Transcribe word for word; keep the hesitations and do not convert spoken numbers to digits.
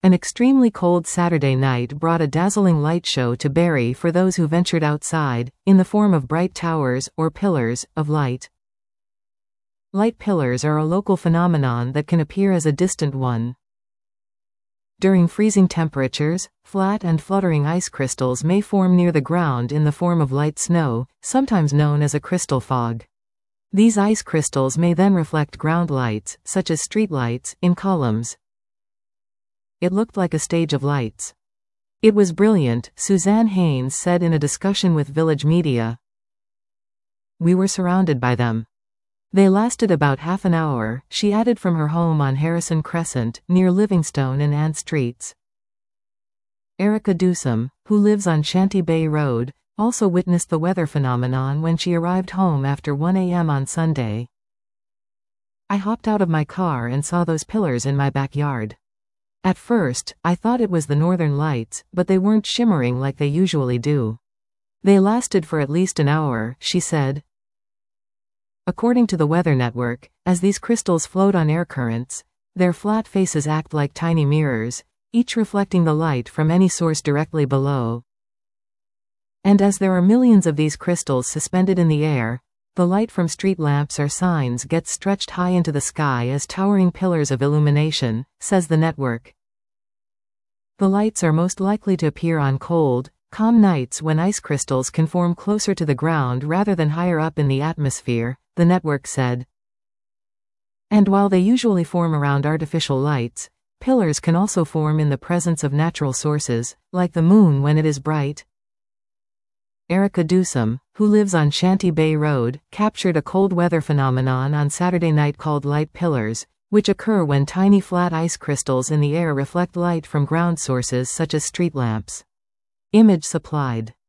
An extremely cold Saturday night brought a dazzling light show to Barrie for those who ventured outside, in the form of bright towers, or pillars, of light. Light pillars are a local phenomenon that can appear as a distant one. During freezing temperatures, flat and fluttering ice crystals may form near the ground in the form of light snow, sometimes known as a crystal fog. These ice crystals may then reflect ground lights, such as streetlights, in columns. It looked like a stage of lights. It was brilliant, Suzanne Haynes said in a discussion with Village Media. We were surrounded by them. They lasted about half an hour, she added from her home on Harrison Crescent, near Livingstone and Ann Streets. Erica Dewsome, who lives on Shanty Bay Road, also witnessed the weather phenomenon when she arrived home after one a m on Sunday. I hopped out of my car and saw those pillars in my backyard. At first, I thought it was the northern lights, but they weren't shimmering like they usually do. They lasted for at least an hour, she said. According to the Weather Network, as these crystals float on air currents, their flat faces act like tiny mirrors, each reflecting the light from any source directly below. And as there are millions of these crystals suspended in the air, the light from street lamps or signs gets stretched high into the sky as towering pillars of illumination, says the network. The lights are most likely to appear on cold, calm nights when ice crystals can form closer to the ground rather than higher up in the atmosphere, the network said. And while they usually form around artificial lights, pillars can also form in the presence of natural sources, like the moon when it is bright. Erica Dewsome, who lives on Shanty Bay Road, captured a cold weather phenomenon on Saturday night called light pillars, which occur when tiny flat ice crystals in the air reflect light from ground sources such as street lamps. Image supplied.